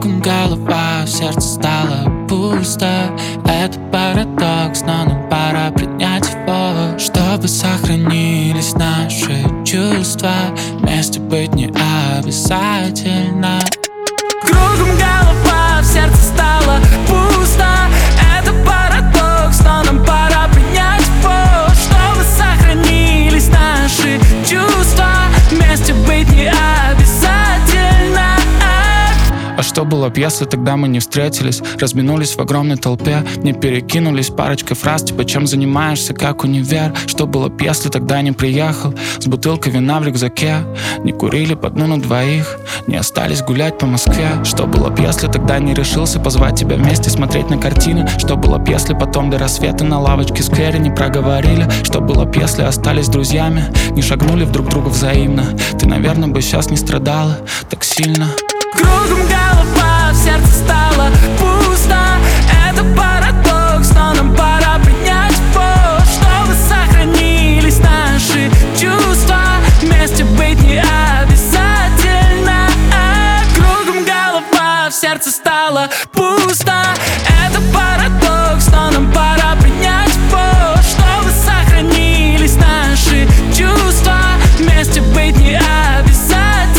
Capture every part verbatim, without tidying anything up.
Кругом голова, в сердце стало пусто. Это парадокс, но нам пора принять его, чтобы сохранились наши чувства. Вместе быть не обязательно. Кругом голова, в сердце стало пусто. Это парадокс, но нам пора принять его, чтобы сохранились наши чувства. Вместе быть не обязательно. А что было б, если тогда мы не встретились, разминулись в огромной толпе, не перекинулись парочкой фраз типа «Чем занимаешься, как универ?». Что было б, если тогда не приехал с бутылкой вина в рюкзаке, не курили по дну на двоих, не остались гулять по Москве? Что было б, если тогда не решился позвать тебя вместе смотреть на картины? Что было б, если потом до рассвета на лавочке в сквере не проговорили? Что было б, если остались друзьями, не шагнули в друг друга взаимно? Ты, наверное, бы сейчас не страдала так сильно. Кругом голова, в сердце стало пусто. Это парадокс, но нам пора принять его, чтобы сохранились наши чувства. Вместе быть не обязательно. Кругом голова, в сердце стало пусто. Это парадокс, но нам пора принять его, чтобы сохранились наши чувства. Вместе быть не обязательно.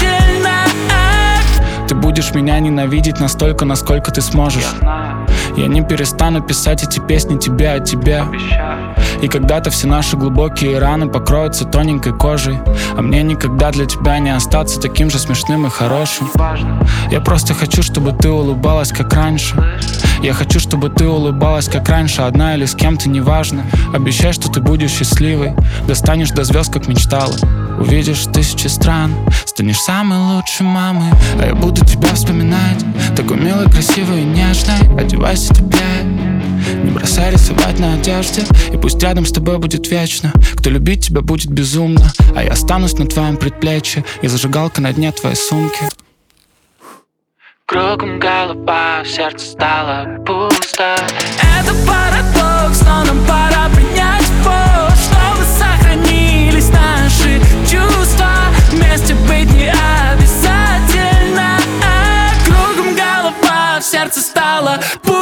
Ты будешь меня ненавидеть настолько, насколько ты сможешь. Я не перестану писать эти песни тебе о тебе. И когда-то все наши глубокие раны покроются тоненькой кожей, а мне никогда для тебя не остаться таким же смешным и хорошим. Я просто хочу, чтобы ты улыбалась, как раньше. Я хочу, чтобы ты улыбалась, как раньше, одна или с кем-то, неважно. Обещай, что ты будешь счастливой, достанешь до звезд, как мечтала. Увидишь тысячи стран, станешь самой лучшей мамой. А я буду тебя вспоминать, такой милой, красивой и нежной. Одевайся теплее, не бросай рисовать на одежде, и пусть рядом с тобой будет вечно кто любить тебя будет безумно. А я останусь на твоем предплечье и зажигалка на дне твоей сумки. Кругом голова, в сердце стало пусто. Это парадокс, но нам пора принять его, чтобы сохранились наши чувства. Вместе быть не обязательно. Кругом голова, в сердце стало пусто.